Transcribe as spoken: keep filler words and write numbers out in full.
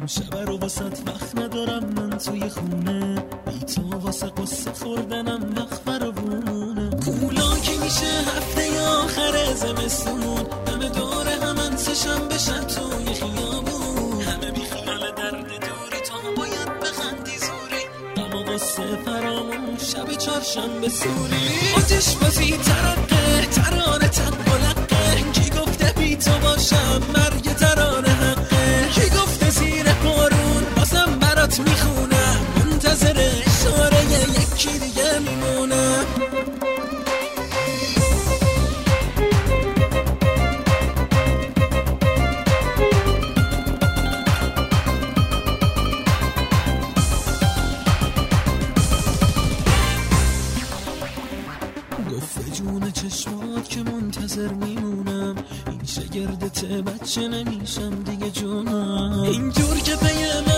شب رو واسط وقت ندارم من توی خونه، بی تو واسه قصه خوردنم وقت فراوونه. کولا که میشه هفته آخر زمستون، همه دوره همن سشم بشن توی خیابون، همه بی خیال درد دوری تا باید بخندی زوری، اما قصه فرامون شب چهارشنبه سوری. آتش بازی ترقه ترانه تنقلقه، کی گفته بی تو باشم مرگ ترانه حقه، کی گفته زیر بارون بازم برات میخونم، منتظر اشاره یکی دیگه میمونم. گفته جون چشمات که منتظر میمونم، این شگردت بچه نمیشم دیگه جونم، اینجور که پیم